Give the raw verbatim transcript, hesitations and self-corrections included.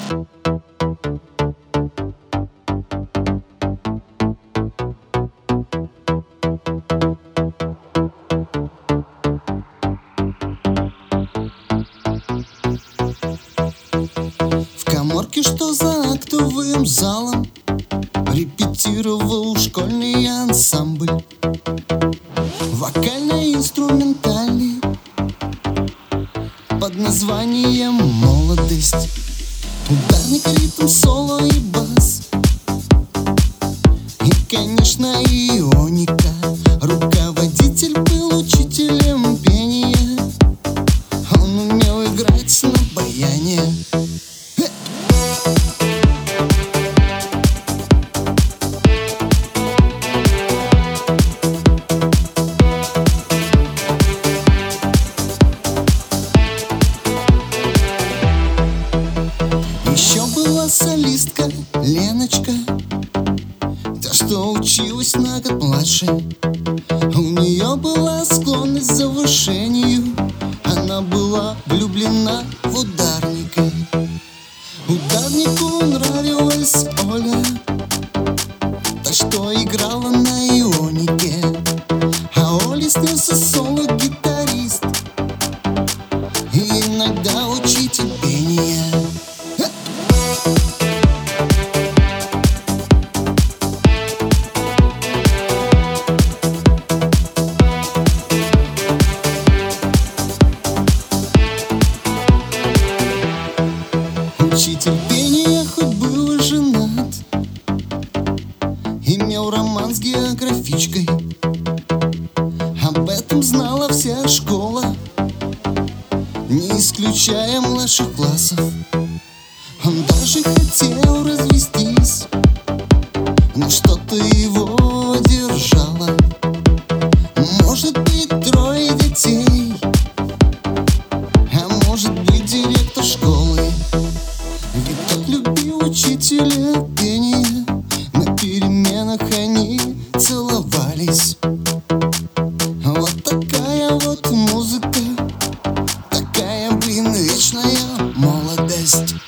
В каморке, что за актовым залом, репетировал школьный ансамбль вокально-инструментальный под названием «Молодость». Ударник, ритм, соло и бас, и, конечно, ионика. Руководитель был учителем пения, он умел играть на баяне. Еще была солистка Леночка, та, что училась на год младше. У нее была склонность к завышению, она была влюблена в ударника. Ударнику нравилась Оля, та, что играла на ионике. А Оле снился соло-гитарист и иногда учитель пения. Учитель пения хоть был и женат, имел роман с географичкой. Об этом знала вся школа, не исключая младших классов. Он даже хотел развестись, но что-то его держало. Может быть, трое детей, а может быть, директор школы. Ведь тот любил учителя пения, на переменах они целовались. Вот такая вот музыка, такая, блин, вечная молодость.